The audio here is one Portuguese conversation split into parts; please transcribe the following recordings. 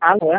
Alô?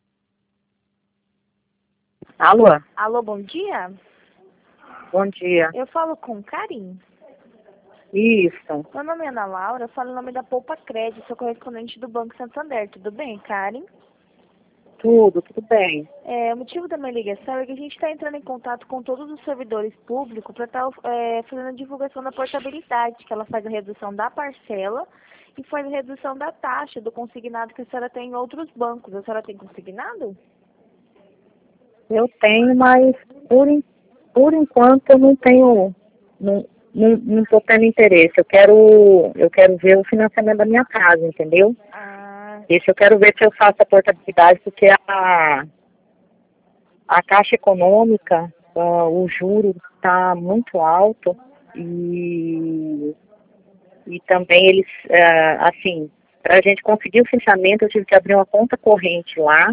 Alô? Alô, bom dia? Bom dia. Eu falo com Karim. Isso. Meu nome é Ana Laura, eu falo em nome da Poupa Crédito, sou correspondente do Banco Santander. Tudo bem, Karim? Tudo bem. O motivo da minha ligação é que a gente está entrando em contato com todos os servidores públicos para estar fazendo a divulgação da portabilidade, que ela faz a redução da parcela e faz a redução da taxa do consignado que a senhora tem em outros bancos. A senhora tem consignado? Eu tenho, mas por enquanto eu não tenho, não tô tendo interesse. Eu quero ver o financiamento da minha casa, entendeu? Esse eu quero ver se eu faço a portabilidade, porque a Caixa Econômica, o juro está muito alto e também eles, assim, para a gente conseguir o financiamento, eu tive que abrir uma conta corrente lá,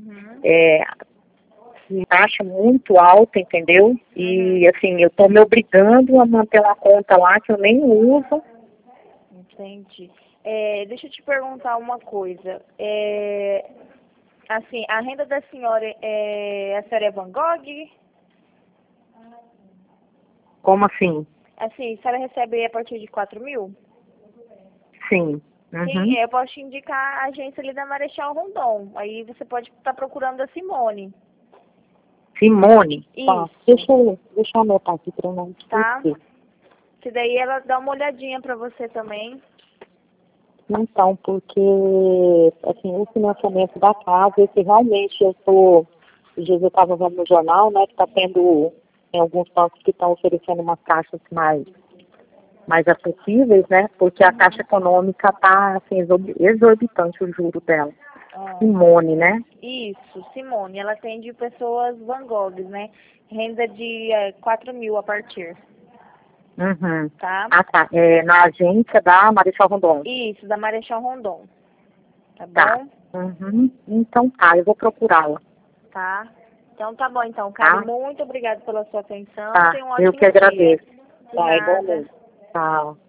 taxa muito alta, entendeu? E, assim, eu estou me obrigando a manter uma conta lá que eu nem uso. Entendi. Deixa eu te perguntar uma coisa. Assim, a renda da senhora a senhora é Van Gogh? Como assim? Assim, a senhora recebe a partir de 4 mil? Sim. Sim, eu posso te indicar a agência ali da Marechal Rondon. Aí você pode estar procurando a Simone. Simone? Isso. Tá. Deixa eu anotar aqui para eu não esquecer. Tá? Que daí ela dá uma olhadinha para você também. Então, porque, assim, o financiamento da casa, esse realmente esses dias eu estava vendo no jornal, né, que está tendo, tem alguns bancos que estão oferecendo umas taxas mais acessíveis, né, porque a Caixa Econômica está, assim, exorbitante o juro dela. Simone, né? Isso, Simone. Ela atende pessoas Van Goghs, né? Renda de 4 mil a partir. Tá? Ah, tá. Na agência da Marechal Rondon. Isso, da Marechal Rondon. Tá bom? Tá. Então tá, eu vou procurá-la. Tá. Então tá bom, então, cara. Muito obrigada pela sua atenção. Tá. Tenha um ótimo Eu que dia. agradeço. De Tá, nada. igualmente. Tchau.